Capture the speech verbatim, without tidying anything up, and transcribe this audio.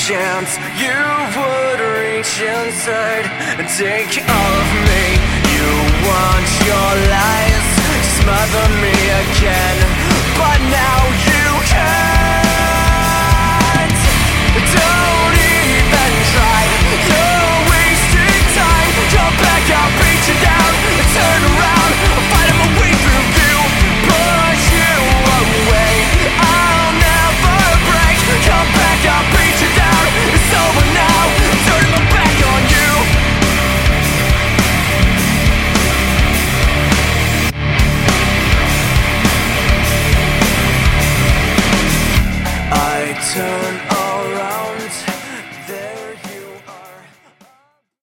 chance you would reach inside and take all of me. You want your lies to smother me again, but now you can.